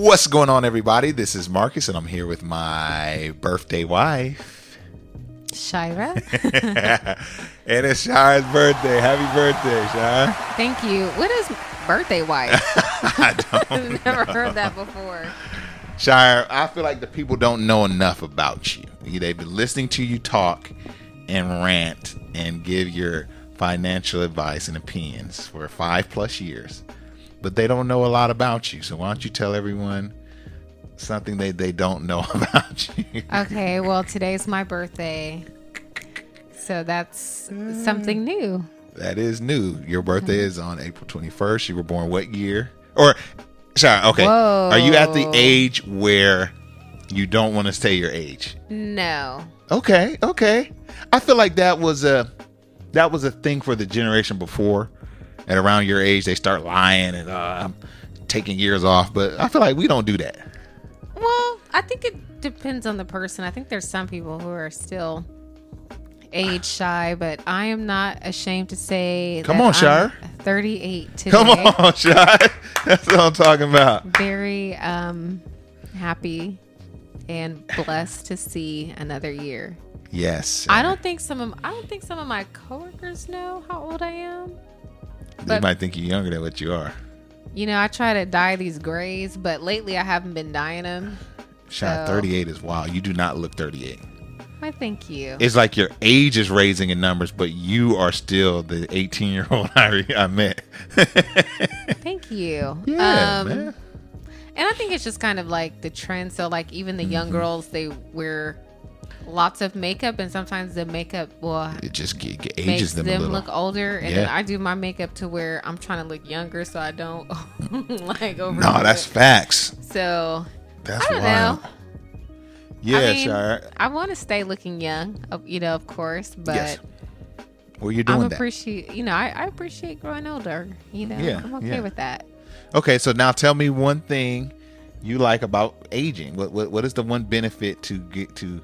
What's going on, everybody? This is Marcus, and I'm here with my birthday wife, Shira. And it's Shira's birthday. Happy birthday, Shira. Thank you. What is birthday wife? I don't I've never heard that before. Shira, I feel like the people don't know enough about you. They've been listening to you talk and rant and give your financial advice and opinions for 5+ years. But they don't know a lot about you. So why don't you tell everyone something they don't know about you? Okay, well, today's my birthday. So that's something new. That is new. Your birthday is on April 21st. You were born what year? Or, sorry, okay. Whoa. Are you at the age where you don't want to say your age? No. Okay. I feel like that was a thing for the generation before. And around your age, they start lying and I'm taking years off. But I feel like we don't do that. Well, I think it depends on the person. I think there's some people who are still age shy, but I am not ashamed to say Come on, Shire. 38 today. Come on, Shire. That's what I'm talking about. Very happy and blessed to see another year. Yes. I don't think some of my coworkers know how old I am. They might think you're younger than what you are. You know, I try to dye these grays, but lately I haven't been dyeing them. Shire, 38 is wild. You do not look 38. Why, thank you. It's like your age is raising in numbers, but you are still the 18-year-old I met. Thank you. Yeah, man. And I think it's just kind of like the trend. So, like, even the young girls, they wear lots of makeup, and sometimes the makeup It just ages makes them them a little. look older. And then I do my makeup to where I'm trying to look younger, so I don't like over. No, that's facts. So That's I don't wild. know. Yeah, I mean, Shire. I want to stay looking young, of course, but Yes. Well, you're doing that. I appreciate growing older. Yeah, I'm okay yeah. with that. Okay, so now tell me one thing you like about aging. What is the one benefit to get to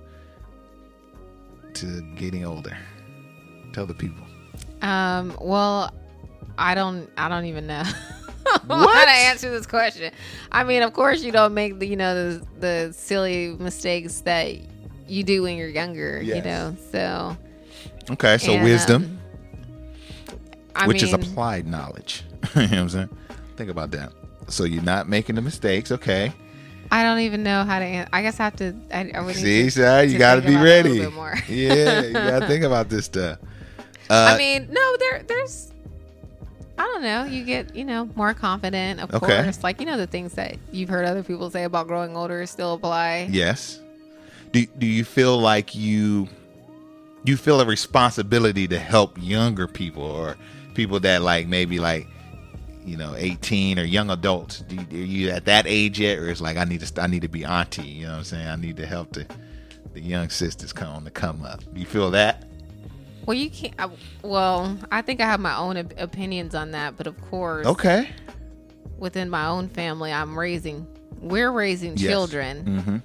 getting older? Tell the people. Well, I don't even know What? how to answer this question. I mean, of course, you don't make the silly mistakes that you do when you're younger. Yes. So. Okay, so And, wisdom, which is mean, applied knowledge. You know what I'm saying? Think about that. So you're not making the mistakes. Okay. I don't even know how to answer. I guess I have to. I would need See, to, Shire, you to got to think be about it a ready. little bit more. Yeah, you got to think about this stuff. I mean, no, there's. I don't know. You get, more confident, of Okay. course. Like, the things that you've heard other people say about growing older still apply. Yes. Do you feel like you feel a responsibility to help younger people or people that maybe 18 or young adults? Are you at that age yet, or it's like I need to be auntie? You know what I'm saying? I need to help the young sisters come up. Do you feel that? Well, you can't. I think I have my own opinions on that, but of course, Okay. within my own family, we're raising Yes. children. Mm-hmm.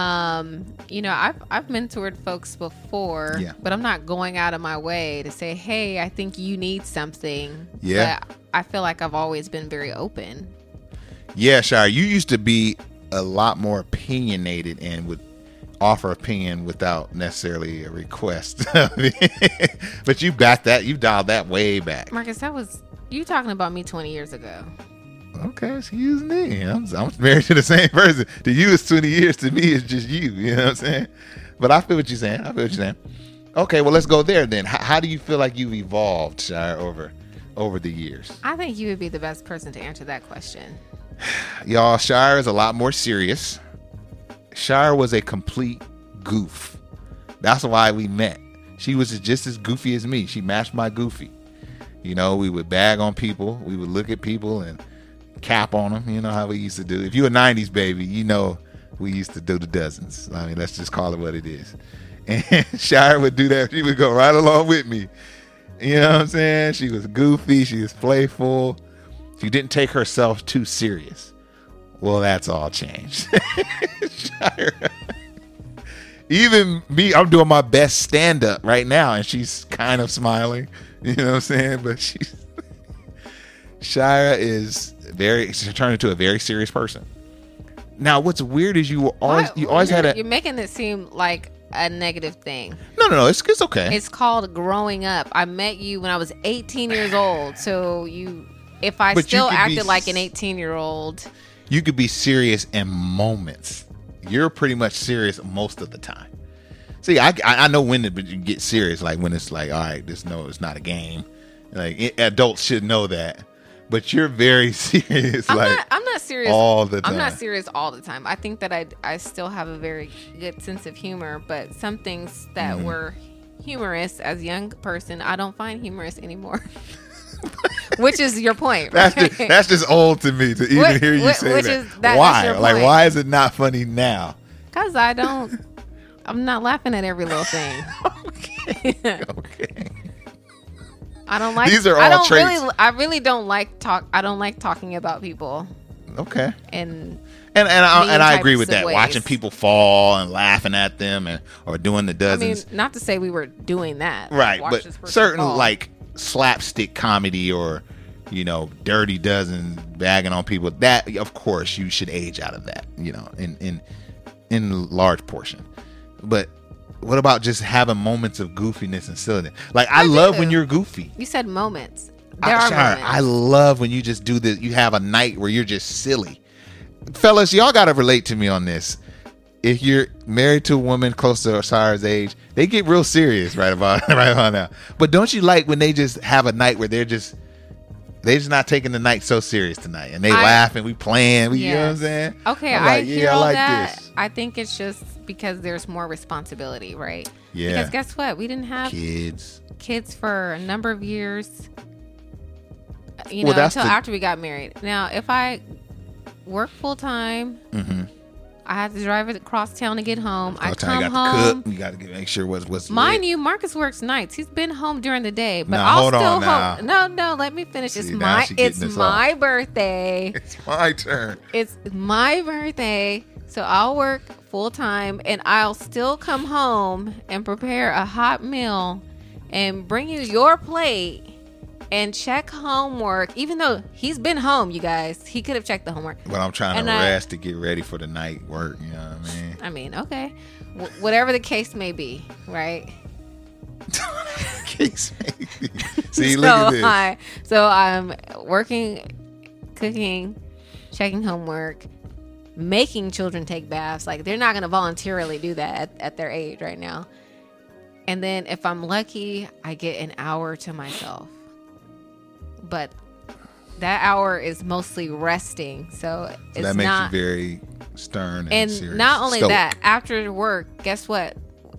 I've mentored folks before, Yeah. but I'm not going out of my way to say, hey, I think you need something. Yeah. But I feel like I've always been very open. Yeah, Shire, you used to be a lot more opinionated and would offer opinion without necessarily a request. But you dialed that way back. Marcus, that was you talking about me 20 years ago. Okay, excuse me. I'm married to the same person. To you, it's 20 years. To me, it's just you. You know what I'm saying? But I feel what you're saying. Okay, well, let's go there then. How do you feel like you've evolved, Shire, over the years? I think you would be the best person to answer that question. Y'all, Shire is a lot more serious. Shire was a complete goof. That's why we met. She was just as goofy as me. She matched my goofy. We would bag on people. We would look at people and cap on them. You know how we used to do. If you're a 90s baby, we used to do the dozens. I mean, let's just call it what it is. And Shire would do that. She would go right along with me. You know what I'm saying? She was goofy. She was playful. She didn't take herself too serious. Well, that's all changed. Shire. Even me, I'm doing my best stand-up right now, and she's kind of smiling. You know what I'm saying? But Shira is she's turned into a very serious person. Now, what's weird is you always had You're making it seem like a negative thing. No. It's okay. It's called growing up. I met you when I was 18 years old. So if I still acted like an 18-year-old, you could be serious in moments. You're pretty much serious most of the time. See, I know when to get serious, like when it's like, all right, it's not a game. Like adults should know that. But you're very serious. I'm not serious all the time. I'm not serious all the time. I think that I still have a very good sense of humor, but some things that were humorous as a young person, I don't find humorous anymore. Which is your point, right? That's just old to me to even hear you say that. Why? Like, why is it not funny now? Because I'm not laughing at every little thing. Okay. I don't like. These are all traits. I really don't like talk. I don't like talking about people. Okay. And I agree with that. Ways. Watching people fall and laughing at them or doing the dozens. I mean, not to say we were doing that. Right, but certain like slapstick comedy or Dirty Dozen bagging on people. That of course you should age out of that. In large portion, but. What about just having moments of goofiness and silliness? Like, I love when you're goofy. You said moments. There are moments. I love when you just do this. You have a night where you're just silly. Fellas, y'all got to relate to me on this. If you're married to a woman close to Sarah's age, they get real serious right about now. But don't you like when they just have a night where they're just not taking the night so serious tonight, and they laugh and we playing. You know what I'm saying? Okay, I hear all that. This. I think it's just because there's more responsibility, right? Yeah. Because guess what? We didn't have kids for a number of years. Until after we got married. Now, if I work full time, I have to drive across town to get home. I come home. You got to make sure what's. Mind you, Marcus works nights. He's been home during the day, but I'll still home. No, let me finish. It's my birthday. It's my turn. It's my birthday, so I'll work full time, and I'll still come home and prepare a hot meal and bring you your plate. And check homework, even though he's been home, you guys. He could have checked the homework. But I'm trying to rest to get ready for the night work, you know what I mean? I mean, okay. Whatever the case may be, right? Case may be. See, look at this. So I'm working, cooking, checking homework, making children take baths. Like, they're not going to voluntarily do that at their age right now. And then if I'm lucky, I get an hour to myself. But that hour is mostly resting, so it's that makes you very stern and serious. Not only that, after work, guess what?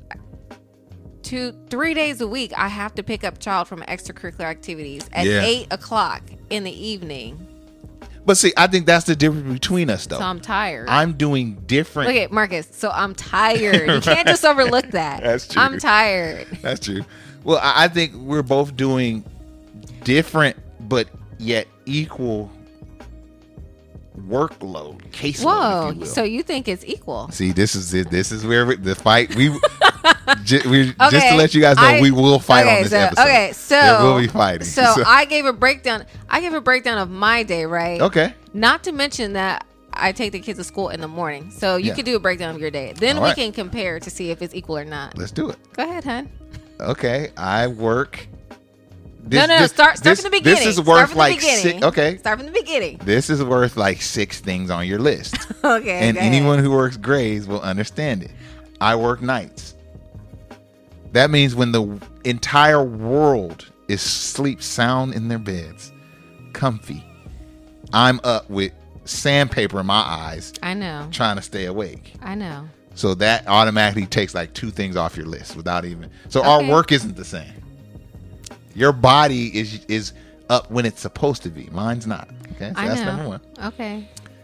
2-3 days a week, I have to pick up child from extracurricular activities at 8:00 in the evening. But see, I think that's the difference between us, though. So I'm tired. I'm doing different. Look at Marcus. So I'm tired. You can't just overlook that. That's true. I'm tired. That's true. Well, I think we're both doing different but yet equal workload, caseload. Whoa! If you will. So you think it's equal? See, this is it. This is where the fight. Just to let you guys know, we will fight on this episode. Okay, so there will be fighting. So I gave a breakdown. of my day, right? Okay. Not to mention that I take the kids to school in the morning, so you could do a breakdown of your day. Then we can compare to see if it's equal or not. Let's do it. Go ahead, hon. Okay, I work. Start from the beginning. This is worth like six. Okay. Start from the beginning. This is worth like 6 things on your list. Okay. And anyone who works grays will understand it. I work nights. That means when the entire world is sleep sound in their beds, comfy, I'm up with sandpaper in my eyes. I know. Trying to stay awake. I know. So that automatically takes like 2 things off your list without even. So our work isn't the same. Your body is up when it's supposed to be. Mine's not. Okay, so that's number 1. Okay.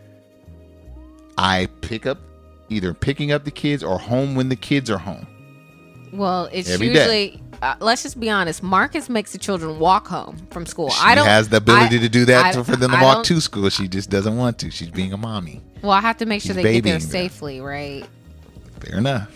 I picking up the kids or home when the kids are home. Well, it's usually, let's just be honest, Marcus makes the children walk home from school. She has the ability to do that for them to walk to school. She just doesn't want to. She's being a mommy. Well, I have to make sure they get there safely, right? Fair enough.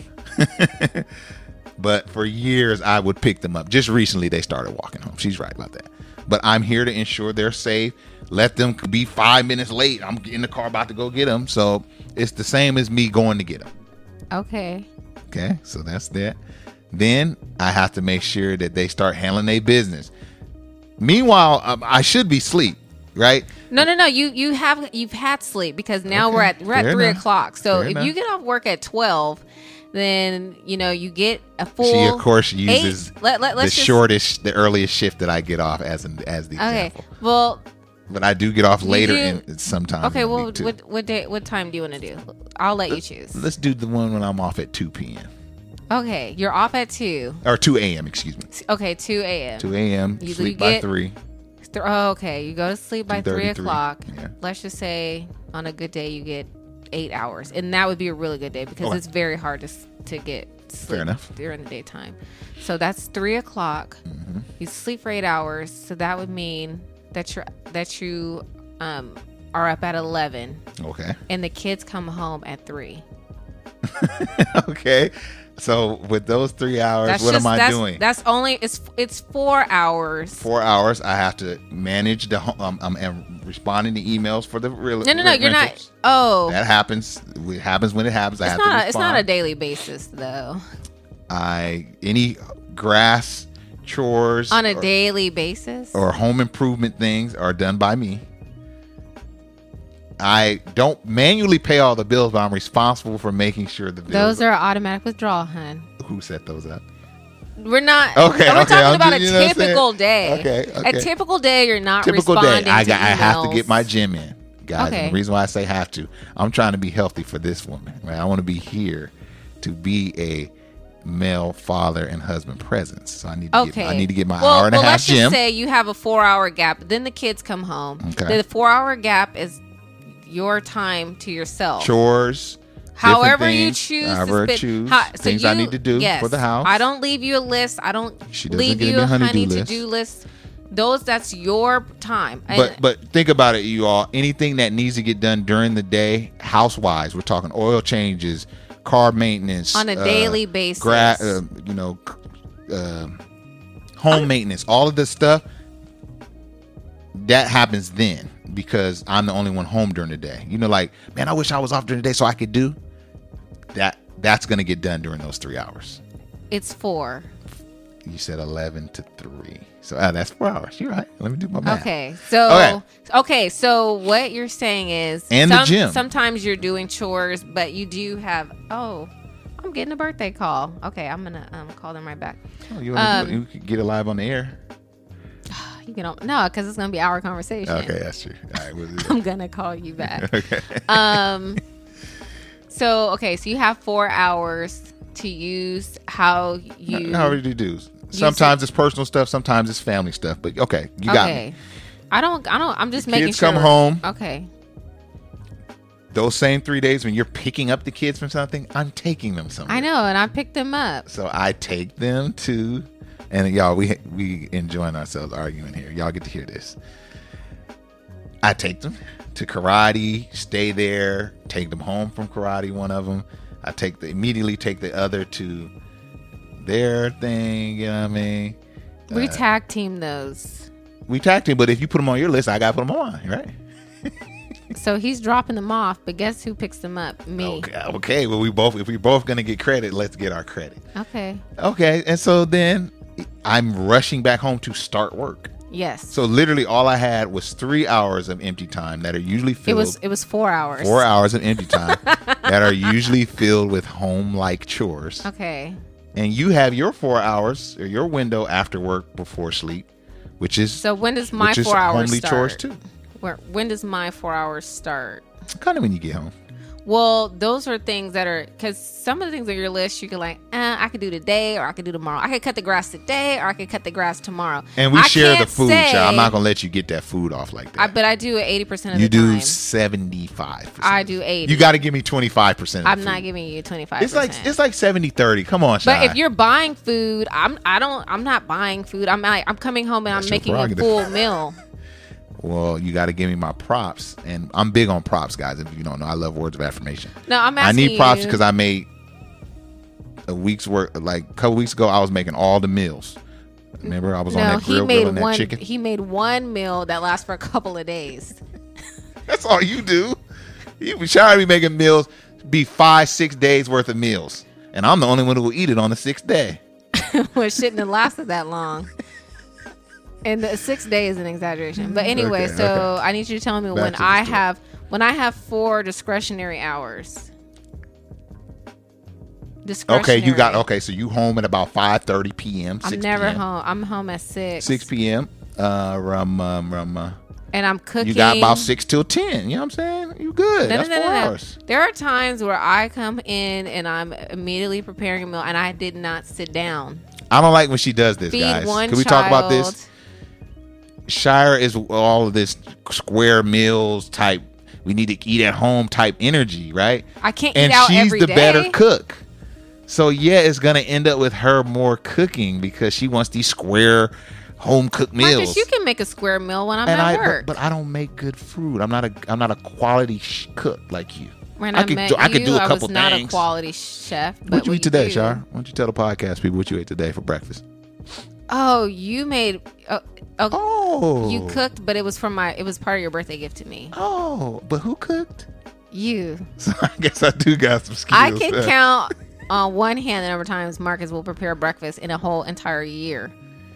But for years, I would pick them up. Just recently, they started walking home. She's right about that. but I'm here to ensure they're safe. Let them be 5 minutes late. I'm in the car about to go get them. So it's the same as me going to get them. Okay. Okay, so that's that. Then I have to make sure that they start handling their business. Meanwhile, I should be asleep, right? No. You've had sleep because now we're at Fair 3 enough. o'clock. So Fair if enough. you get off work at 12, then you get a full. She of course uses 8. Let's the just, shortest, the earliest shift that I get off as the Okay. example. Well. But I do get off later do- in sometimes. Okay. in the Well, week, too. what time do you want to do? I'll let you choose. Let's do the one when I'm off at 2 p.m. Okay. You're off at 2. or 2 a.m. Excuse me. Okay. 2 a.m. 2 a.m. You Sleep by get- 3. Okay. You go to sleep by 3 2:33, o'clock. yeah. Let's just say on a good day you get 8 hours, and that would be a really good day because Okay. it's very hard to get sleep enough. during the daytime. So that's 3 o'clock. Mm-hmm. You sleep for 8 hours, so that would mean that you are up at 11, Okay. and the kids come home at 3. Okay. So with those 3 hours, what am I doing? That's only it's 4 hours. 4 hours. I have to manage the home. I'm responding to emails for the real. No, you're not. rentals. Oh, That happens. It happens when it happens. I have to respond. it's not a daily basis though. Any grass chores On a daily basis. or home improvement things are done by me. I don't manually pay all the bills, but I'm responsible for making sure the bills. Those are automatic withdrawal, hun. Who set those up? We're not. Okay, We're okay, talking I'm about just- you a know what I'm saying? typical day. Okay. A typical day, you're not Typical responding day. I to have to emails. get my gym in, guys. Okay. And the reason why I say have to, I'm trying to be healthy for this woman. Right? I want to be here to be a male father and husband presence. So I need to get my hour and a half let's gym. just say you have a 4-hour gap. Then the kids come home. Okay. The 4-hour gap is your time to yourself. Chores. However different you things, choose however I to choose, spend. things I need to do for the house. I don't leave you a list. I don't She doesn't leave give you me a a honey-do honey list. to-do list. That's your time. And But think about it, you all. Anything that needs to get done during the day, house-wise, we're talking oil changes, car maintenance, on a daily basis. home maintenance, all of this stuff that happens then because I'm the only one home during the day. Like, man, I wish I was off during the day so I could do that. That's going to get done during those 3 hours. It's 4. You said 11 to 3. So that's 4 hours. You're right. Let me do my math. Okay. So what you're saying is And the gym. Sometimes you're doing chores, but you do have I'm getting a birthday call. Okay, I'm gonna call them right back. Oh, you want to could get it live on the air? You can no, because it's gonna be our conversation. Okay, that's true. All right, we'll do that. I'm gonna call you back. Okay. So you have 4 hours to use how you. How do you do? Sometimes it's personal stuff, sometimes it's family stuff. But okay, you got me. I don't. I'm just The making kids sure. come home. Okay. Those same 3 days when you're picking up the kids from something, I'm taking them somewhere. I know, and I picked them up. So I take them to, and y'all, we enjoying ourselves arguing here. Y'all get to hear this. I take them to karate, stay there, take them home from karate. One of them, I immediately take the other to their thing. You know what I mean? We tag team those. We tag team, but if you put them on your list, I got to put them on mine, right? So he's dropping them off, but guess who picks them up? Me. Okay. Well, if we're both gonna get credit, let's get our credit. Okay. And so then I'm rushing back home to start work. Yes. So literally all I had was 3 hours of empty time that are usually filled. It was 4 hours. 4 hours of empty time that are usually filled with home-like chores. Okay. And you have your 4 hours or your window after work before sleep, which is So when does my 4 hours homely start? chores too. When does my 4 hours start? Kind of when you get home. Well, those are things that are, because some of the things on your list, you can I could do today or I could do tomorrow. I could cut the grass today or I could cut the grass tomorrow. And we share the can't food, say- child. I'm not going to let you get that food off like that. But I do it 80% of You the time. do 75%. I do 80. You got to give me 25%. Of I'm the not food. giving you 25%. It's like 70-30. Come on, Shai. But if you're buying food, I'm not buying food. I'm coming home and That's I'm your making a prerogative. full meal. Well, you got to give me my props, and I'm big on props, guys. If you don't know, I love words of affirmation. No, I'm I asking need props you. because I made a week's work. Like a couple weeks ago, I was making all the meals. Remember, I was on that grill grilling that chicken. He made one meal that lasts for a couple of days. That's all you do. You be trying to be making meals, be 5-6 days worth of meals, and I'm the only one who will eat it on the 6th day. Well, it shouldn't have lasted that long. And the 6 days is an exaggeration. But anyway, I need you to tell me when I have 4 discretionary hours. Okay, so you home at about 5:30 p.m. I'm never home. I'm home at 6. 6 p.m. And I'm cooking. You got about 6 till 10. You know what I'm saying? You good. That's 4 hours. There are times where I come in and I'm immediately preparing a meal and I did not sit down. I don't like when she does this, guys. Can we talk about this? Shire is all of this square meals type, we need to eat at home type energy, right? I can't eat out every day. And she's the better cook. So, yeah, it's going to end up with her more cooking because she wants these square home cooked meals. Marcus, you can make a square meal when I'm at work. But I don't make good food. I'm not a quality cook like you. When I could do a couple things. I was not a quality chef. What you eat today, Shire? Why don't you tell the podcast people what you ate today for breakfast? Oh, you made. You cooked, but it was it was part of your birthday gift to me. Oh, but who cooked? You. So I guess I do got some skills. I can count on one hand the number of times Marcus will prepare breakfast in a whole entire year.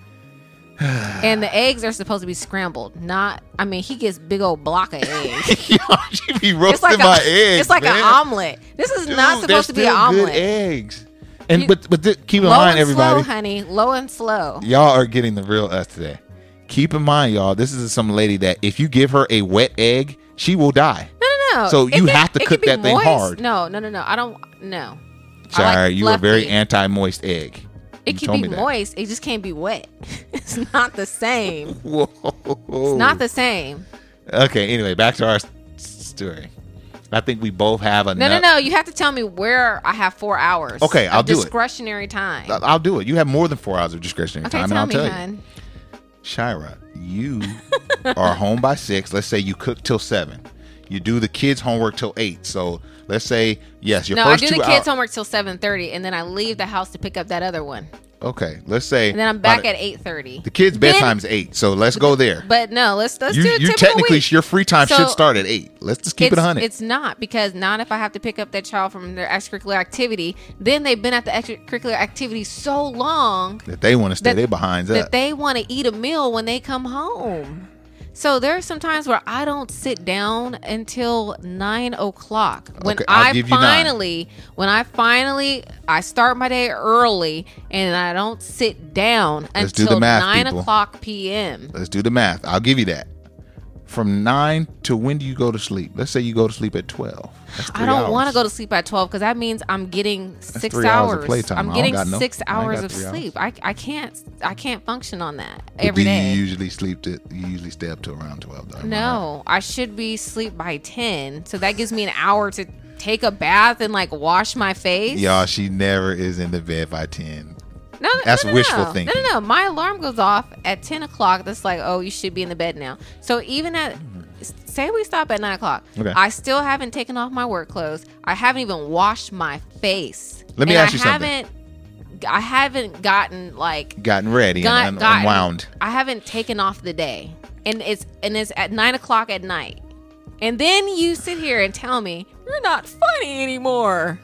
And the eggs are supposed to be scrambled. He gets big old block of eggs. Yo, you be roasting my eggs. It's like an omelet. This is not supposed to be an omelet. Good eggs. And but keep in mind, everybody. Low and slow, honey. Low and slow. Y'all are getting the real us today. Keep in mind, y'all, this is some lady that if you give her a wet egg, she will die. No. So you have to cook that thing hard. No. I don't. No. Sorry, you are very anti-moist egg. It can be moist. It just can't be wet. It's not the same. Whoa. It's not the same. Okay. Anyway, back to our story. I think we both have enough. No. You have to tell me where I have 4 hours. Okay, I'll do it. Discretionary time. I'll do it. You have more than 4 hours of discretionary time, and I'll tell you. Shira, you are home by 6. Let's say you cook till 7. You do the kids' homework till 8. So let's say, yes, your first 2 hours. No, I do the kids' homework till 7:30, and then I leave the house to pick up that other one. Okay, let's say. And then I'm back at 8:30. The kids' bedtime is 8, so let's go there. But no, let's do it. You technically, your free time should start at 8. Let's just keep it 100. It's not, because not if I have to pick up that child from their extracurricular activity. Then they've been at the extracurricular activity so long that they want to stay their behinds up. That they want to eat a meal when they come home. So there's some times where I don't sit down until 9 o'clock. When I start my day early and I don't sit down until 9 o'clock p.m. Let's do the math. I'll give you that. From 9 to when do you go to sleep? Let's say you go to sleep at 12. I don't want to go to sleep at 12 because that means I'm getting 6 hours. I'm getting 6 hours of sleep. I can't function on that every day. You usually stay up to around 12 though. No, I should be asleep by 10. So that gives me an hour to take a bath and wash my face. Y'all, she never is in the bed by 10. No, that's wishful thinking. No. My alarm goes off at 10 o'clock. That's you should be in the bed now. So even say we stop at 9 o'clock. Okay. I still haven't taken off my work clothes. I haven't even washed my face. Let me ask you something. I haven't gotten ready and unwound. I haven't taken off the day. And it's at 9 o'clock at night. And then you sit here and tell me you're not funny anymore.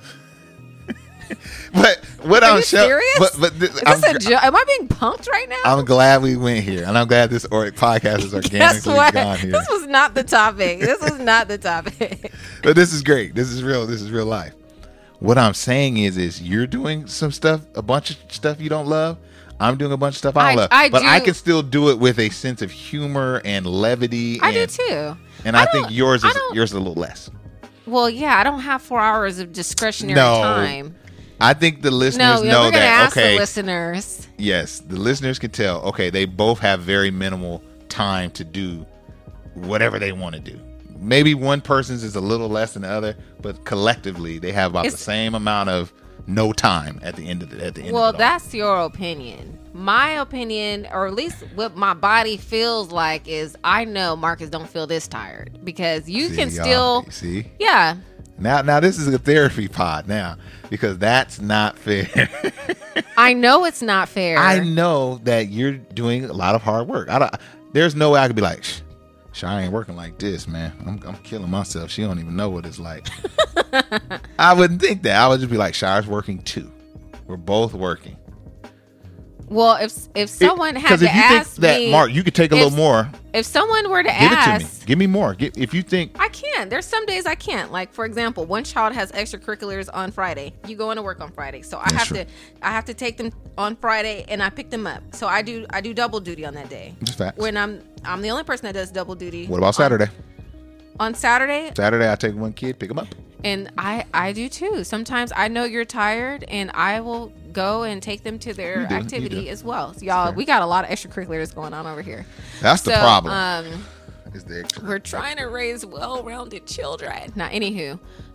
But what I'm serious? But is this a joke? Am I being punked right now? I'm glad we went here, and I'm glad this podcast is organically gone here. This was not the topic. But this is great. This is real. This is real life. What I'm saying is you're doing some stuff, a bunch of stuff you don't love. I'm doing a bunch of stuff I love. I can still do it with a sense of humor and levity. I do too. And I think yours is a little less. Well, yeah, I don't have 4 hours of discretionary time. I think the listeners know that. Ask the listeners. Yes, the listeners can tell. Okay, they both have very minimal time to do whatever they want to do. Maybe one person's is a little less than the other, but collectively they have about the same amount of no time at the end of it. Well, that's your opinion. My opinion, or at least what my body feels like, is I know Marcus don't feel this tired because you can still see. Yeah. Now this is a therapy pod now, because that's not fair. I know it's not fair. I know that you're doing a lot of hard work. There's no way I could be like, Shire ain't working like this, man. I'm killing myself. She don't even know what it's like. I wouldn't think that. I would just be like, Shire's working too. We're both working. Well, if someone had to ask me, Mark, you could take a little more. If someone were to Give ask, it to me. Give me more. If you think I can. There's some days I can't. Like, for example, one child has extracurriculars on Friday. You go into work on Friday, so I have to take them on Friday, and I pick them up. So I do double duty on that day. Just facts. When I'm the only person that does double duty. What about Saturday? On Saturday, I take one kid, pick them up. And I do too. Sometimes I know you're tired, and I will go and take them to their activity as well. So y'all, we got a lot of extracurriculars going on over here. That's the problem. Is the we're trying to raise well-rounded children. Now, anywho,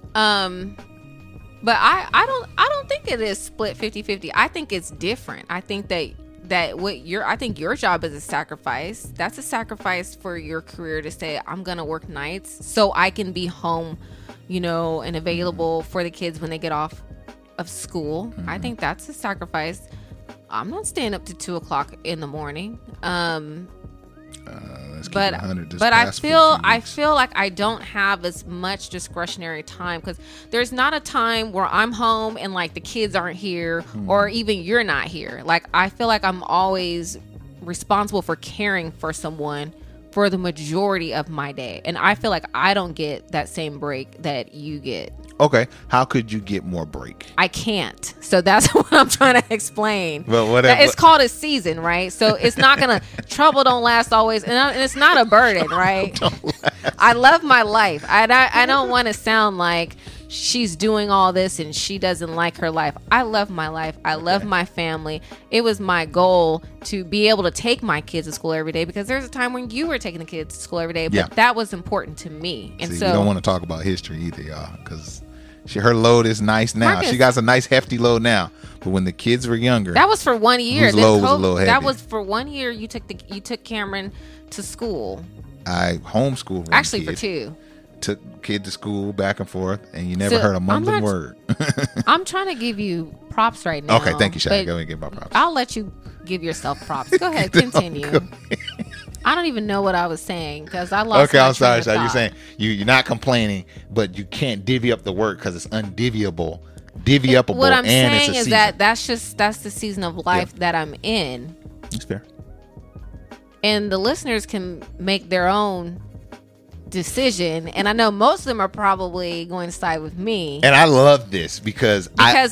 but I don't think it is split 50-50. I think it's different. I think I think your job is a sacrifice. That's a sacrifice for your career to say, I'm gonna work nights so I can be home, and available for the kids when they get off of school. Mm-hmm. I think that's a sacrifice. I'm not staying up to 2:00 in the morning. But I feel like I don't have as much discretionary time, because there's not a time where I'm home and like the kids aren't here, or even you're not here. Like, I feel like I'm always responsible for caring for someone for the majority of my day, and I feel like I don't get that same break that you get. Okay, how could you get more break? I can't. So that's what I'm trying to explain. But whatever. It's called a season, right? So it's not gonna trouble don't last always, and it's not a burden, right? I love my life. I don't want to sound like she's doing all this and she doesn't like her life. I love my life. I love my family. It was my goal to be able to take my kids to school every day, because there's a time when you were taking the kids to school every day, but that was important to me. And so you don't want to talk about history either, y'all, because her load is nice now. Marcus, she got a nice hefty load now, but when the kids were younger, that was for 1 year. Whose load was a little heavy. That was for 1 year. You took Cameron to school. I homeschooled. Actually, for 2. Took kid to school back and forth, and you never heard a mumbling word. I'm trying to give you props right now. Okay, thank you, Shaq. Go ahead and give my props. I'll let you give yourself props. Go ahead, continue. Go ahead. I don't even know what I was saying, because I lost. Okay, I'm sorry, Shaq. You're saying you're not complaining, but you can't divvy up the work because it's undivyable. Divvyupable. What I'm and saying it's a is season. that's the season of life that I'm in. That's fair. And the listeners can make their own decision, and I know most of them are probably going to side with me. And I love this because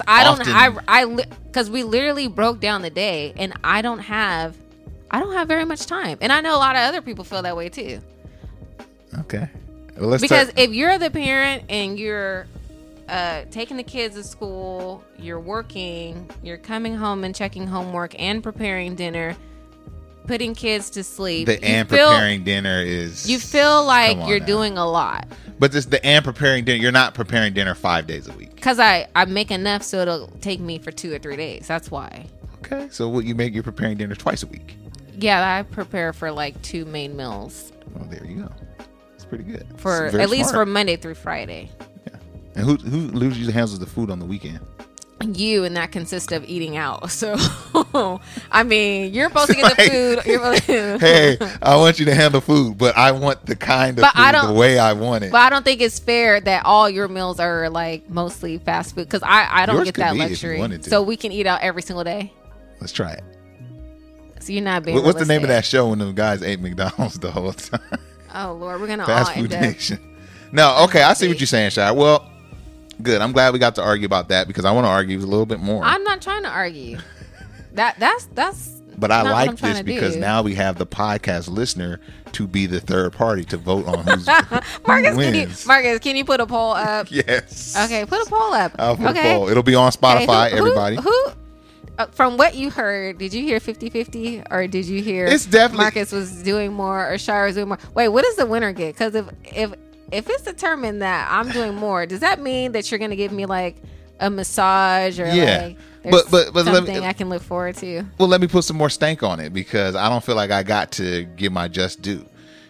we literally broke down the day, and I don't have very much time, and I know a lot of other people feel that way too. Okay, well, because if you're the parent and you're taking the kids to school, you're working, you're coming home and checking homework and preparing dinner, putting kids to sleep. Preparing dinner is... You feel like you're doing a lot. But preparing dinner, you're not preparing dinner 5 days a week. Because I make enough so it'll take me for 2 or 3 days. That's why. Okay, so you're preparing dinner twice a week. Yeah, I prepare for like 2 main meals. Oh, there you go. It's pretty good. For at least for Monday through Friday. Yeah. And who usually handles the food on the weekend? You, and that consists of eating out. So, I mean, you're supposed to get the food. Hey, I want you to handle food, but I want the kind of food the way I want it. But I don't think it's fair that all your meals are like mostly fast food, because I don't get that luxury. So we can eat out every single day. Let's try it. So you're not being What's the name of that show when the guys ate McDonald's the whole time? Oh, Lord, we're going to Fast Food Nation. No, okay, I see what you're saying, Shai. Well, good. I'm glad we got to argue about that, because I want to argue a little bit more. I'm not trying to argue. That's. But I like this because now we have the podcast listener to be the third party to vote on who's Marcus, can you put a poll up? Yes. Okay, put a poll up. I'll put a poll. It'll be on Spotify. Everybody. From what you heard, did you hear 50-50, or did you hear it's definitely Marcus was doing more or Shire was doing more? Wait, what does the winner get? Because if it's determined that I'm doing more, does that mean that you're going to give me like a massage or like but something I can look forward to? Well, let me put some more stank on it, because I don't feel like I got to give my just due.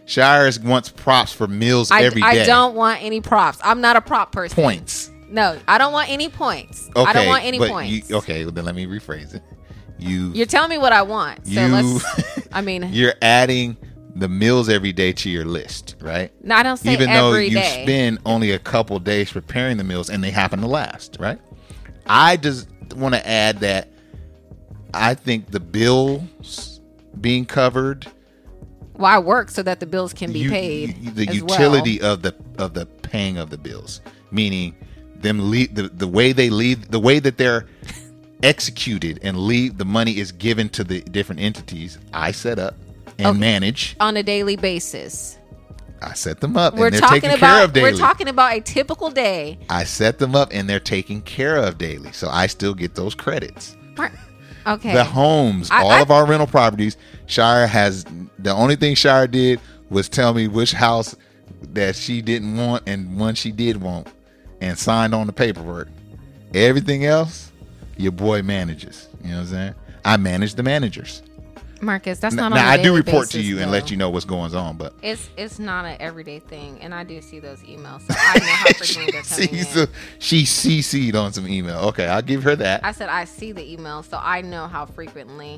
Shire wants props for meals every day. I don't want any props. I'm not a prop person. Points. No, I don't want any points. Okay, I don't want any points. Okay, well, then let me rephrase it. You're telling me what I want. So you're adding the meals every day to your list, right? No, I don't say even every though you day. spend only a couple days preparing the meals and they happen to last, right? I just want to add that I think the bills being covered. Well, I work so that the bills can be paid. The as utility well. of the paying of the bills, meaning them the way they leave, the way that they're executed and leave, the money is given to the different entities I set up and manage on a daily basis. I set them up We're and they're talking taken about care of daily. we're talking about a typical day. I set them up and they're taken care of daily, so I still get those credits. Okay. The homes, all of our rental properties, Shire has, the only thing Shire did was tell me which house that she didn't want and one she did want and signed on the paperwork. Everything else, your boy manages. You know what I'm saying? I manage the managers. Marcus, that's not now, on a I daily do report basis, to you and though. let you know what's going on, but It's not an everyday thing, and I do see those emails, so I know how frequently they're coming in. She CC'd on some email. Okay, I'll give her that. I said I see the emails, so I know how frequently.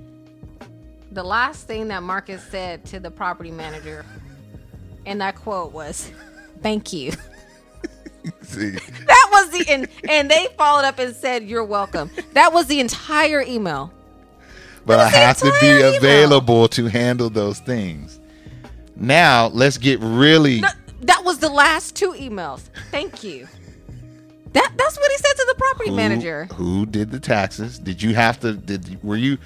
The last thing that Marcus said to the property manager, and that quote was, "Thank you." See. That was and they followed up and said, "You're welcome." That was the entire email. But I have to be entire email. available to handle those things. Now, let's get really... No, that was the last two emails. Thank you. That's what he said to the property manager. Who did the taxes? Did you have to... Were you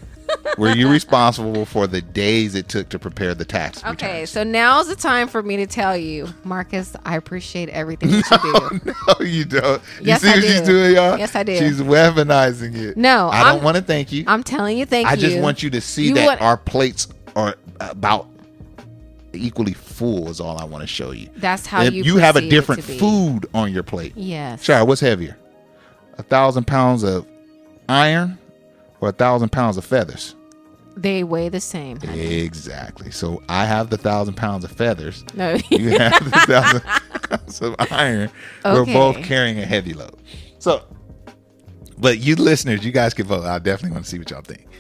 responsible for the days it took to prepare the tax returns? Okay, so now's the time for me to tell you, Marcus, I appreciate everything that you do. No, you don't. Yes, you see I what do. she's doing, y'all? Yes, I do. She's weaponizing it. No, I don't want to thank you. I'm telling you thank you. I just want you to see our plates are about equally full is all I want to show you. That's how If you have a perceive it different to be. food on your plate. Yes. Shire, what's heavier? 1,000 pounds of iron or 1,000 pounds of feathers? They weigh the same. Honey. Exactly. So I have the 1,000 pounds of feathers. No. You have the 1,000 pounds of iron. We're Okay. both carrying a heavy load. So, but you listeners, you guys can vote. I definitely want to see what y'all think.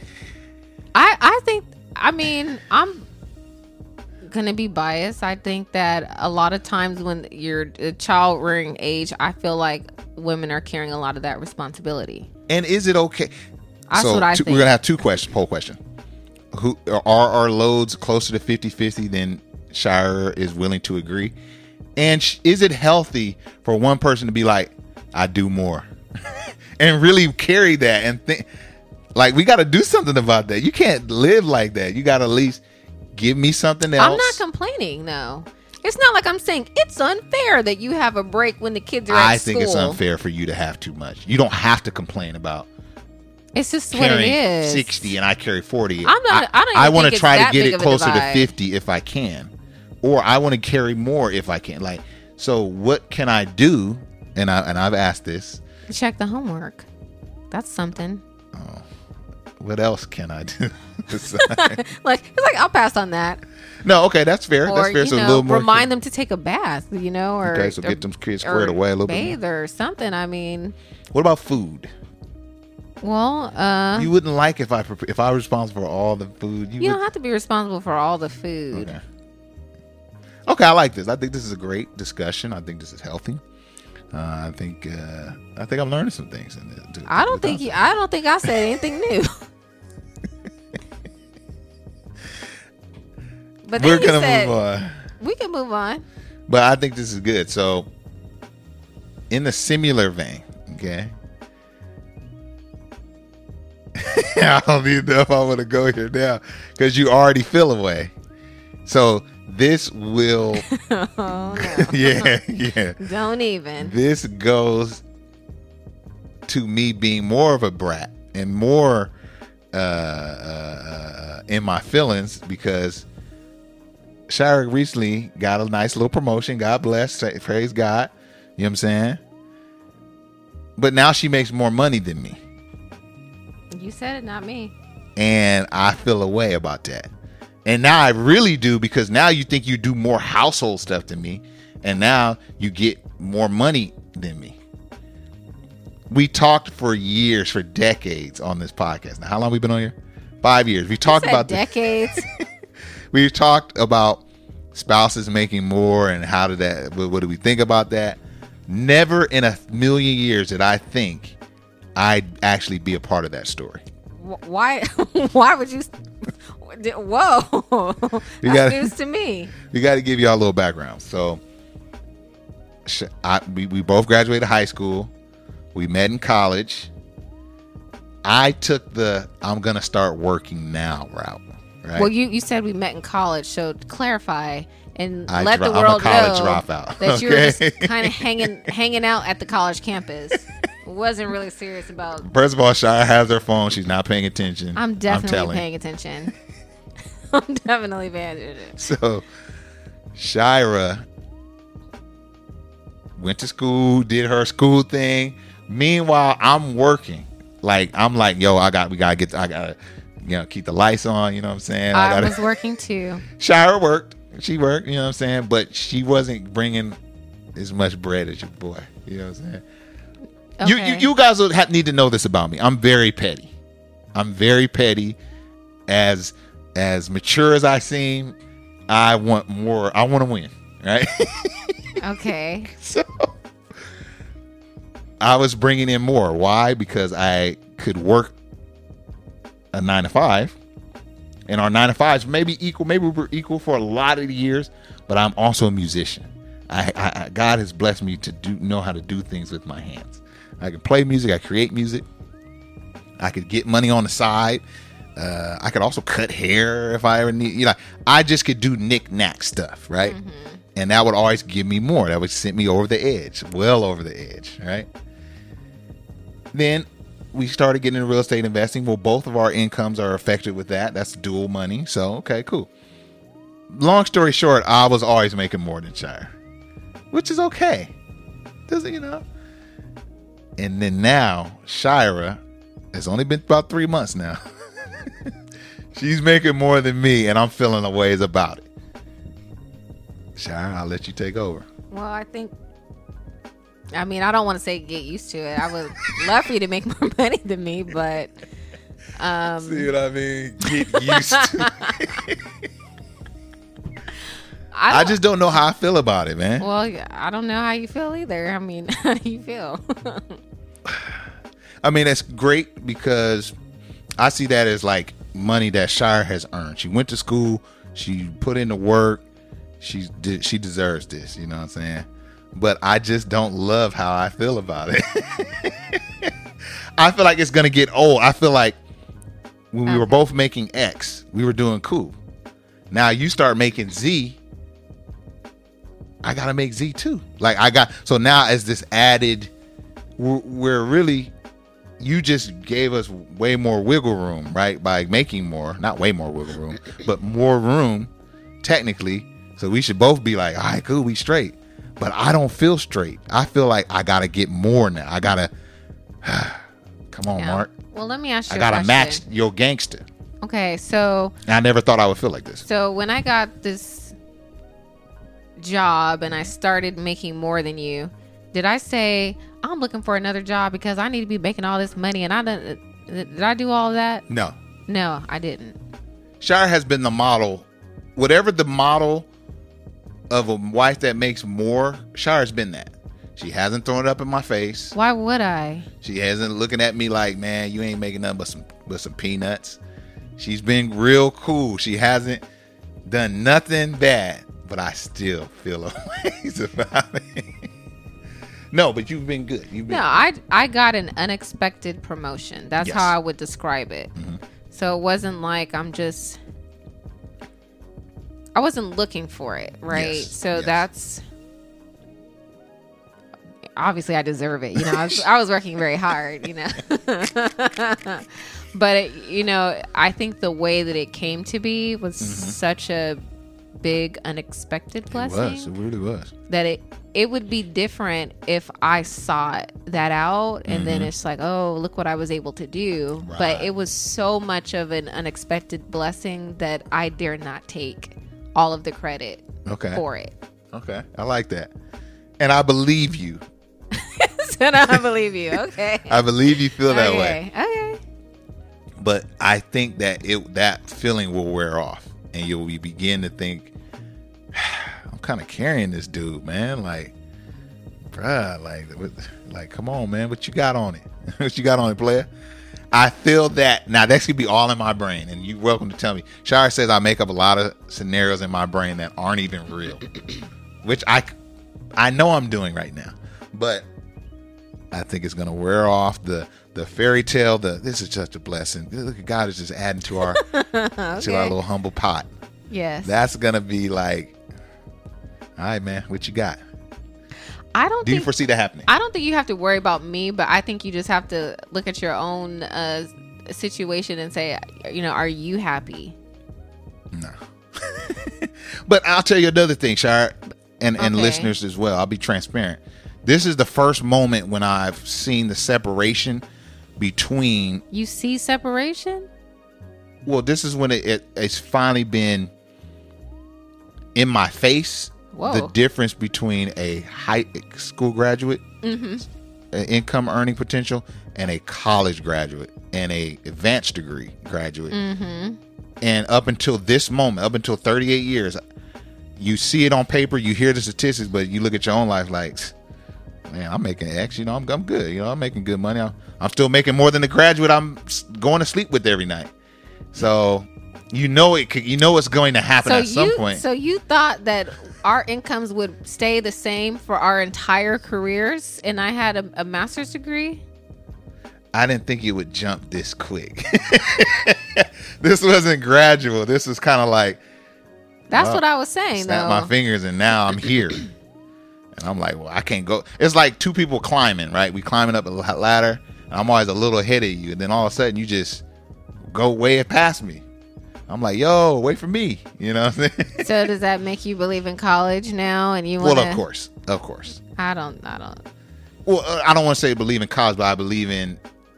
I think, I mean, I'm going to be biased. I think that a lot of times when you're a child rearing age, I feel like women are carrying a lot of that responsibility. And is it okay? That's what I think. We're going to have two questions, poll question. Who are our loads closer to 50-50 than Shire is willing to agree? And is it healthy for one person to be like, I do more and really carry that and think like we got to do something about that. You can't live like that. You got to at least give me something else. I'm not complaining, no. It's not like I'm saying it's unfair that you have a break when the kids are at school. I think it's unfair for you to have too much. You don't have to complain about It's just what it carrying is. 60 and I carry 40. I don't even I want think to it's try that to get big it of a closer to divide. 50 if I can, or I want to carry more if I can. Like, so what can I do? And I've asked this. Check the homework. That's something. What else can I do? It's like I'll pass on that. No, okay, that's fair. Or That's fair. So a you know, little more. remind them to take a bath. You know, or Okay, so get them kids squared away a little bit bathe or something. I mean, What about food? well, You wouldn't like if I was responsible for all the food. you don't have to be responsible for all the food. Okay, I like this. I think this is a great discussion. I think this is healthy. I think I'm learning some things. I don't think I said anything new. But then We're you gonna said, move on. We can move on. But I think this is good. So, in the similar vein, okay. I don't even know if I want to go here now because you already feel away. So this will, Oh no! yeah. Don't even. This goes to me being more of a brat and more in my feelings because Shire recently got a nice little promotion. God bless. Praise God. You know what I'm saying? But now she makes more money than me. You said it, not me. And I feel a way about that. And now I really do, because now you think you do more household stuff than me. And now you get more money than me. We talked for years, for decades on this podcast. Now, how long have we been on here? 5 years. We talked about decades. We've talked about spouses making more and how did that, what do we think about that? Never in a million years did I think I'd actually be a part of that story. Why? Why would you? Whoa! That's news to me. We got to give y'all a little background. So, we both graduated high school. We met in college. I took the I'm gonna start working now route. Right? Well, you said we met in college, so to clarify and let the world know dropout. that you were just kind of hanging out at the college campus. Wasn't really serious about. First of all, Shia has her phone. She's not paying attention. I'm definitely paying attention. I'm definitely paying attention. So, Shira went to school, did her school thing. Meanwhile, I'm working. I'm like, yo, I gotta keep the lights on. You know what I'm saying? I was working too. Shira worked. She worked. You know what I'm saying? But she wasn't bringing as much bread as your boy. You know what I'm saying? Okay. You guys need to know this about me. I'm very petty. As mature as I seem, I want more. I want to win, right? Okay. So I was bringing in more. Why? Because I could work a 9 to 5, and our 9 to 5s maybe equal. Maybe we were equal for a lot of the years, but I'm also a musician. God has blessed me to know how to do things with my hands. I can play music. I create music. I could get money on the side. I could also cut hair if I ever need. I just could do knick-knack stuff, right? Mm-hmm. And that would always give me more. That would send me over the edge, well over the edge, right? Then we started getting into real estate investing. Well, both of our incomes are affected with that. That's dual money. So, okay, cool. Long story short, I was always making more than Shire, which is okay. And then now, Shira has only been about 3 months now. She's making more than me, and I'm feeling a ways about it. Shira, I'll let you take over. Well, I don't want to say get used to it. I would love for you to make more money than me, but... See what I mean? Get used to it. I just don't know how I feel about it, man. Well, I don't know how you feel either. How do you feel? It's great because I see that as like money that Shire has earned. She went to school. She put in the work. She deserves this. You know what I'm saying? But I just don't love how I feel about it. I feel like it's going to get old. I feel like when we were both making X, we were doing cool. Now you start making Z. I gotta make Z too. So now as this added, we're really, you just gave us way more wiggle room, right? By making more, not way more wiggle room, but more room technically. So we should both be like, all right, cool, we straight. But I don't feel straight. I feel like I gotta get more now. I gotta, come on, Mark. Well, let me ask you I gotta match your gangster. Okay, so. I never thought I would feel like this. So when I got this job and I started making more than you, did I say I'm looking for another job because I need to be making all this money? And did I do all of that? No, I didn't. Shire has been the model, whatever the model of a wife that makes more. Shire's been that. She hasn't thrown it up in my face. Why would I? She hasn't looking at me like, man, you ain't making nothing but some peanuts. She's been real cool. She hasn't done nothing bad. But I still feel ways about it. No, but you've been good. I got an unexpected promotion. That's how I would describe it. Mm-hmm. So it wasn't like I wasn't looking for it, right? Yes. So that's obviously I deserve it. I was working very hard, But I think the way that it came to be was such a big unexpected blessing. It really was. That it would be different if I sought that out and then it's like, oh, look what I was able to do. Right. But it was so much of an unexpected blessing that I dare not take all of the credit for it. Okay. I like that. And I believe you. So now I believe you. Okay. I believe you feel that way. Okay. But I think that that feeling will wear off and you'll begin to think, I'm kind of carrying this dude, man. Like, bruh, like, come on, man. What you got on it? What you got on it, player? I feel that. Now, that's going to be all in my brain, and you're welcome to tell me. Shire says I make up a lot of scenarios in my brain that aren't even real, which I know I'm doing right now. But I think it's going to wear off the fairy tale. This is such a blessing. Look at God is just adding to our to our little humble pot. Yes. That's going to be like, all right, man, what you got? Do you foresee that happening? I don't think you have to worry about me, but I think you just have to look at your own situation and say, are you happy? No. But I'll tell you another thing, Shire, and listeners as well. I'll be transparent. This is the first moment when I've seen the separation between... You see separation? Well, this is when it's finally been in my face. Whoa. The difference between a high school graduate, income earning potential, and a college graduate and a advanced degree graduate. And up until this moment, up until 38 years, you see it on paper, you hear the statistics, but you look at your own life like, man, I'm making X, I'm good. I'm making good money. I'm still making more than the graduate I'm going to sleep with every night. So it's going to happen at some point. So you thought that our incomes would stay the same for our entire careers, and I had a master's degree? I didn't think it would jump this quick. This wasn't gradual. This was kind of like... That's what I was saying, snap my fingers, and now I'm here. And I'm like, well, I can't go. It's like two people climbing, right? We climbing up a ladder, and I'm always a little ahead of you, and then all of a sudden you just go way past me. I'm like, yo, wait for me. You know what I'm saying? So does that make you believe in college now? And you want? Well, of course. I don't. Well, I don't want to say believe in college, but I believe in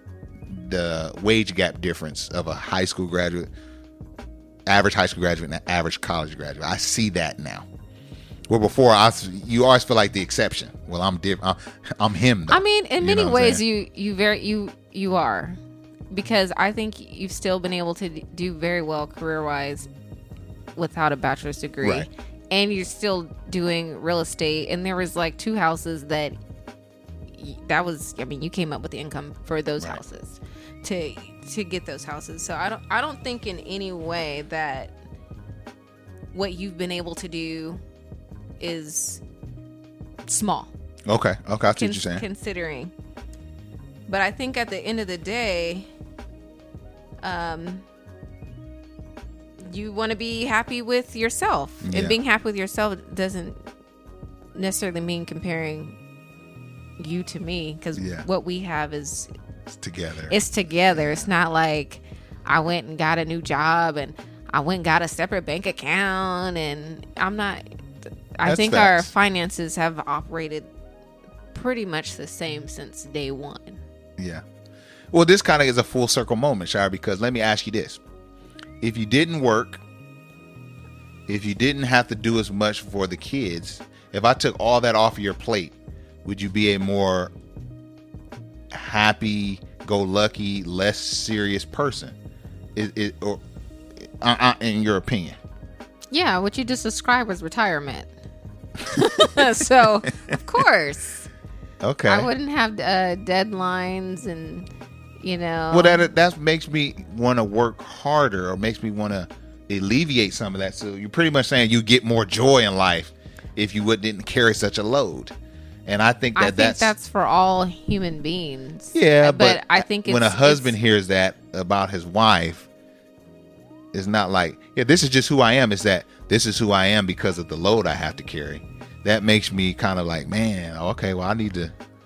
the wage gap difference of a high school graduate, average high school graduate, and an average college graduate. I see that now. Well, before you always feel like the exception. Well, I'm different. I'm him, though. I mean, in many ways, you are. Because I think you've still been able to do very well career-wise without a bachelor's degree. Right. And you're still doing real estate. And there was like 2 houses that was, you came up with the income for those houses to get those houses. So I don't think in any way that what you've been able to do is small. Okay. I see what you're saying. Considering. But I think at the end of the day, you want to be happy with yourself. Yeah. And being happy with yourself doesn't necessarily mean comparing you to me, because what we have is together. It's together. It's not like I went and got a new job and I went and got a separate bank account, and I think our finances have operated pretty much the same since day one. Yeah. Well, this kind of is a full circle moment, Shire, because let me ask you this. If you didn't work, if you didn't have to do as much for the kids, if I took all that off of your plate, would you be a more happy-go-lucky, less serious person? In your opinion? Yeah, what you just described was retirement. So, of course. Okay. I wouldn't have deadlines and, Well, that makes me want to work harder, or makes me want to alleviate some of that. So you're pretty much saying you get more joy in life if you didn't carry such a load. And I think that's for all human beings. Yeah, but I think when a husband hears that about his wife, it's not like, this is just who I am. It's that this is who I am because of the load I have to carry. That makes me kind of like, man, okay, well, I need to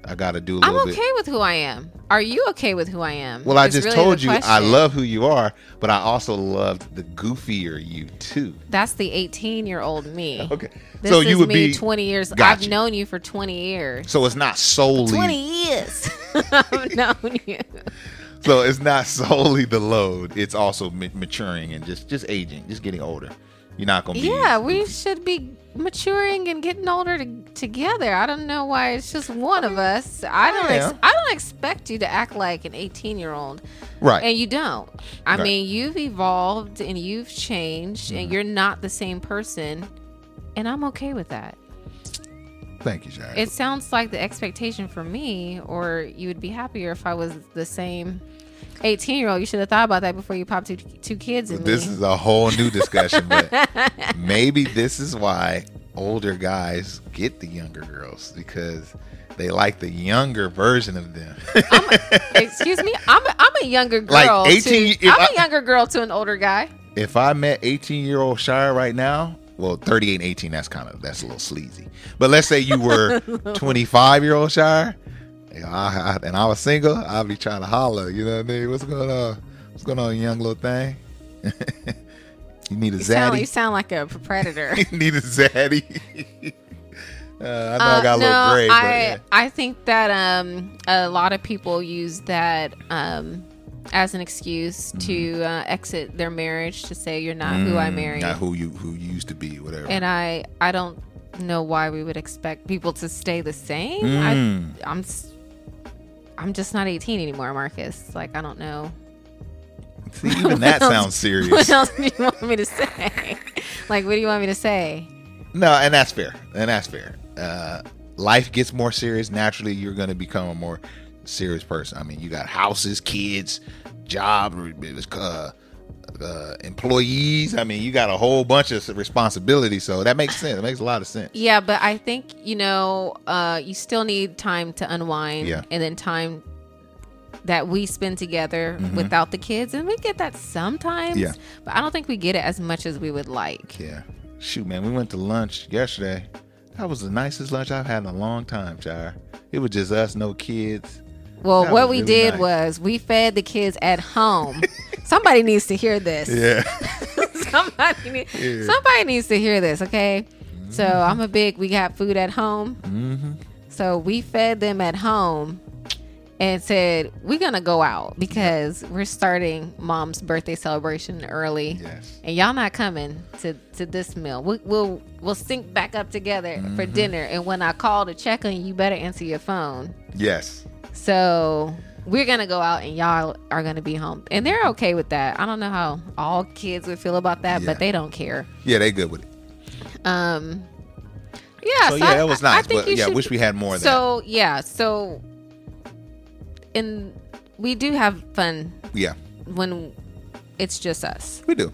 I got to do a I'm little bit. okay with who I am. Are you okay with who I am? Well, I It's just really told the you I question. love who you are, but I also loved the goofier you too. That's the 18-year-old me. Okay. This So is you would me be 20 years. Got I've you. known you for 20 years. So it's not solely 20 years. I've known you. So it's not solely the load. It's also maturing and just aging, just getting older. You're not gonna be. Yeah, we should be maturing and getting older together. I don't know why it's just one of us. I don't expect you to act like an 18-year-old. Right. And you don't. I Right. mean, you've evolved and you've changed and you're not the same person. And I'm okay with that. Thank you, Jared. It sounds like the expectation for me, or you would be happier if I was the same 18-year-old. You should have thought about that before you popped two kids in This me. is a whole new discussion, but maybe this is why older guys get the younger girls, because they like the younger version of them. Excuse me? I'm a younger Like girl. 18 I'm a younger girl to an older guy. If I met 18-year-old Shire right now, well, 38 and 18, that's a little sleazy. But let's say you were 25-year-old Shire, and I was single, I'd be trying to holler. You know what I mean? What's going on? What's going on, young little thing? You need a You zaddy? sound like a predator. You need a zaddy? I know I got a little gray, but yeah. I think that a lot of people use that as an excuse to exit their marriage, to say you're not who I married, Not who you used to be, whatever. and I don't know why we would expect people to stay the same. I'm just not 18 anymore, Marcus. Like, I don't know. See, even that sounds serious. What else do you want me to say? Like, what do you want me to say? No, and that's fair. Life gets more serious. Naturally, you're going to become a more serious person. I mean, you got houses, kids, job, employees. I mean, you got a whole bunch of responsibilities. So that makes sense. It makes a lot of sense. Yeah, but I think, you still need time to unwind, Yeah. and then time that we spend together without the kids. And we get that sometimes, Yeah. but I don't think we get it as much as we would like. Yeah. Shoot, man, we went to lunch yesterday. That was the nicest lunch I've had in a long time, Char. It was just us, no kids. Well, That what was we really did nice. was we fed the kids at home. Somebody needs to hear this. Yeah. Somebody needs to hear this, okay? So I'm we got food at home. Mm-hmm. So we fed them at home and said, we're going to go out because we're starting mom's birthday celebration early. Yes. And y'all not coming to this meal. We'll sync back up together for dinner. And when I call to check on you, you better answer your phone. Yes. So we're going to go out and y'all are going to be home. And they're okay with that. I don't know how all kids would feel about that, Yeah. but they don't care. Yeah, they good with it. Yeah. So yeah, that was nice. think But you yeah, I should- wish we had more of that. So, yeah. So, and we do have fun Yeah, when it's just us. we do.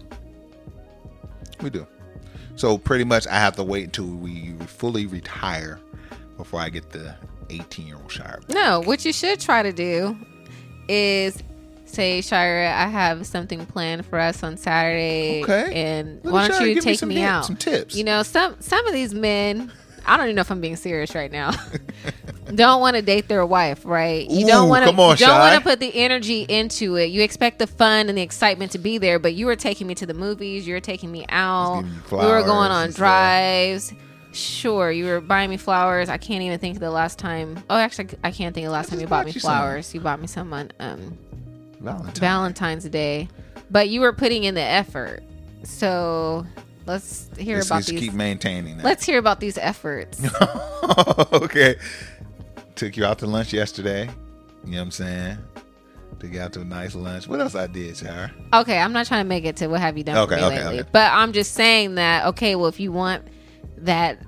We do. So pretty much I have to wait until we fully retire before I get the 18-year-old Shire. No, what you should try to do is say, Shira, I have something planned for us on Saturday. Okay. And Well, why don't Shira, you give me take some me hints, out? some tips. You know, some of these men, I don't even know if I'm being serious right now. Don't want to date their wife, right? You Ooh, don't want to. come on, You don't want Shy. to put the energy into it. You expect the fun and the excitement to be there, but you were taking me to the movies. You were taking me out. giving you We were going flowers on and stuff. drives. Sure, you were buying me flowers. I can't even think of the last time. Oh, actually, I can't think of the last time you bought me you some. flowers. You bought me some on Valentine. Valentine's Day, but you were putting in the effort. So let's hear Let's about just these. keep maintaining that. Let's hear about these efforts. Okay. Took you out to lunch yesterday. You know what I'm saying? Took you out to a nice lunch. What else I did, Shire? Okay, I'm not trying to make it to what have you done for Okay, me okay, lately, okay. but I'm just saying that. Okay, well, if you want that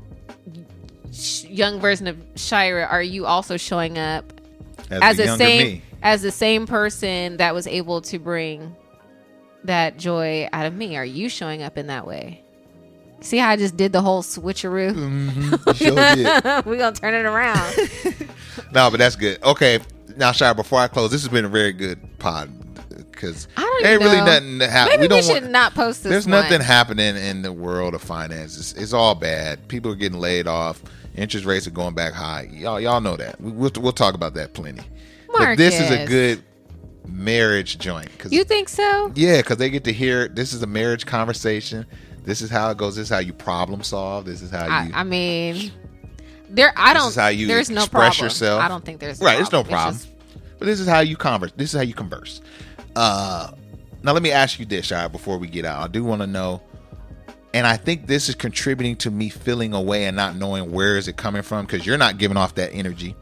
young version of Shira, are you also showing up as the the younger same me. as the same person that was able to bring that joy out of me? Are you showing up in that way? See how I just did the whole switcheroo? Mm-hmm. Sure did. We're gonna turn it around. No, but that's good. Okay. Now, Shire, before I close, this has been a very good pod because I don't ain't even really know. nothing to happen. Maybe we don't should want, not post this. There's one. nothing happening in the world of finances. It's all bad. People are getting laid off. Interest rates are going back high. Y'all know that. We'll talk about that plenty. Marcus. But this is a good marriage joint. You think so? Yeah, because they get to hear this is a marriage conversation. This is how it goes. This is how you problem solve. This is how you. I mean, this is how you there's no express problem. yourself. I don't think there's right. problem. It's no problem. But this is how you converse. This is how you converse. Now let me ask you this, Shire, before we get out. I do want to know, and I think this is contributing to me feeling away and not knowing where is it coming from, because you're not giving off that energy.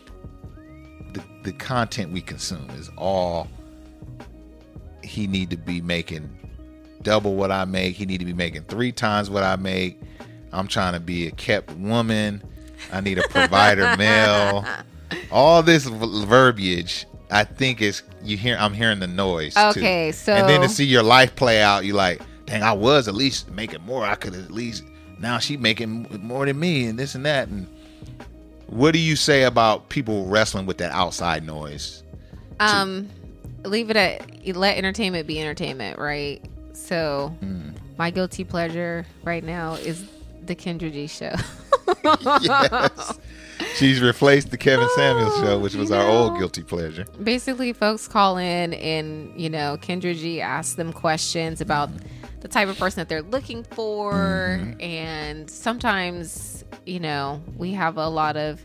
The content we consume is all he need to be making double what I make. He need to be making 3 times what I make. I'm trying to be a kept woman. I need a provider male. All this verbiage, I think I'm hearing the noise. Okay, too. so and then to see your life play out, you like, dang, I was at least making more. I could at least, now she making more than me and this and that. And what do you say about people wrestling with that outside noise? Leave it at, let entertainment be entertainment, right? So my guilty pleasure right now is the Kendra G show. Yes. She's replaced the Kevin Samuels show, which was our old guilty pleasure. Basically, folks call in and, Kendra G asks them questions about the type of person that they're looking for. And sometimes, we have a lot of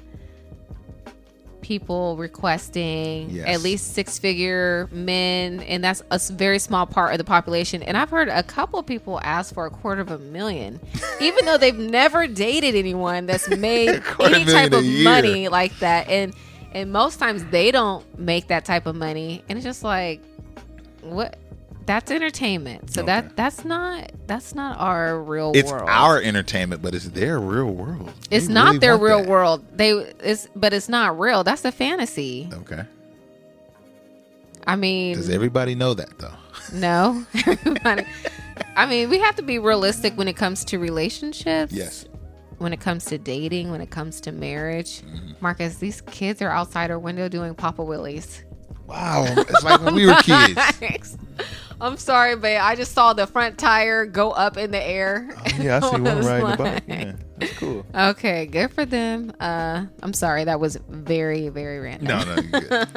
people requesting at least 6-figure men, and that's a very small part of the population. And I've heard a couple of people ask for $250,000, even though they've never dated anyone that's made any type of money like that. And most times they don't make that type of money, and it's just like, what? That's entertainment. So that's not our real world. It's our entertainment, but it's their real world. It's not their real world. But it's not real. That's a fantasy. Okay. I mean, does everybody know that though? No. Everybody. I mean, we have to be realistic when it comes to relationships. Yes. When it comes to dating, when it comes to marriage. Marcus, these kids are outside our window doing Papa Willies. Wow, it's like when we were kids. I'm sorry, but I just saw the front tire go up in the air. Oh, yeah, I see one riding the bike. Yeah, that's cool. Okay, good for them. I'm sorry, that was very, very random. No, you're good.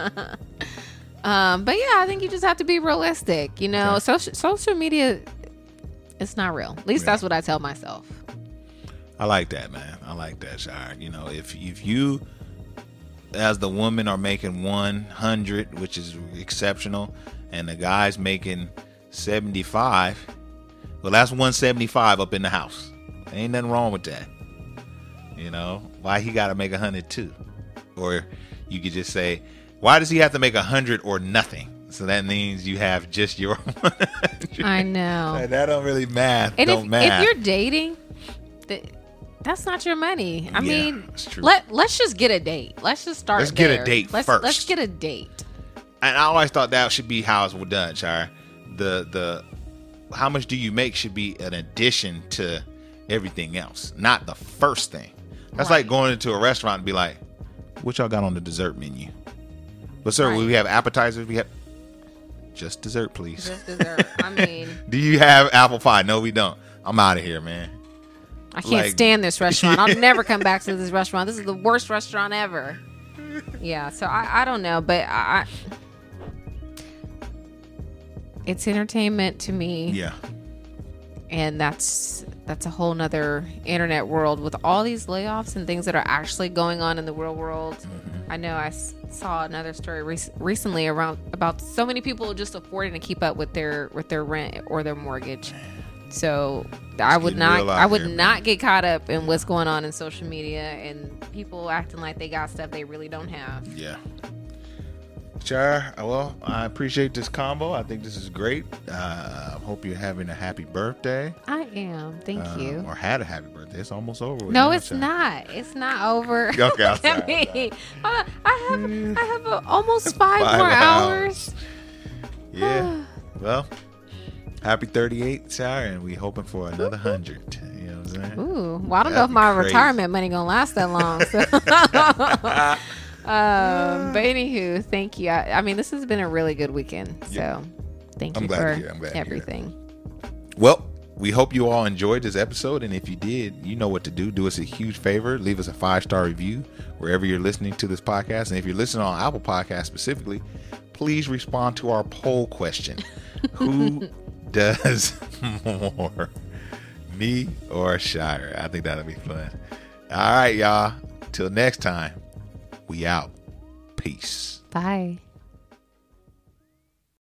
But yeah, I think you just have to be realistic. Okay. Social media, it's not real. At least that's what I tell myself. I like that, man. I like that, Shire. If you as the woman are making 100, which is exceptional, and the guy's making 75, well, that's 175 up in the house. Ain't nothing wrong with that. Why he got to make 100 too? Or you could just say, why does he have to make 100 or nothing? So that means you have just your 100. I know. That don't really math. And don't math. if you're dating, that's not your money. I mean, that's true. Let's just get a date. Let's just start. Let's get a date first. Let's get a date. And I always thought that should be how it's done, Shire. The how much do you make should be an addition to everything else, not the first thing. That's like going into a restaurant and be like, what y'all got on the dessert menu? But sir, we have appetizers. We have just dessert, please. Just dessert. I mean, do you have apple pie? No, we don't. I'm out of here, man. I can't stand this restaurant. I'll never come back to this restaurant. This is the worst restaurant ever. Yeah, so I don't know, but it's entertainment to me. Yeah. And that's a whole nother internet world with all these layoffs and things that are actually going on in the real world. Mm-hmm. I know I saw another story recently about so many people just affording to keep up with their rent or their mortgage. So I would not get caught up in what's going on in social media and people acting like they got stuff they really don't have. Yeah. Shire, well, I appreciate this combo. I think this is great. I hope you're having a happy birthday. I am. Thank you. Or had a happy birthday. It's almost over. No, it's not. It's not over. Okay, I have almost 5 more hours. Yeah. Well, happy 38, Shire, and we hoping for another 100. You know what I'm saying? Ooh. Well, I don't know if my retirement money gonna last that long. So. But anywho, thank you. I mean, this has been a really good weekend. So thank you for everything. Well, we hope you all enjoyed this episode, and if you did, you know what to do. Do us a huge favor. Leave us a 5-star review wherever you're listening to this podcast. And if you're listening on Apple Podcasts specifically, please respond to our poll question. Who does more, me or Shire? I think that'll be fun. All right, y'all. Till next time, we out. Peace. Bye.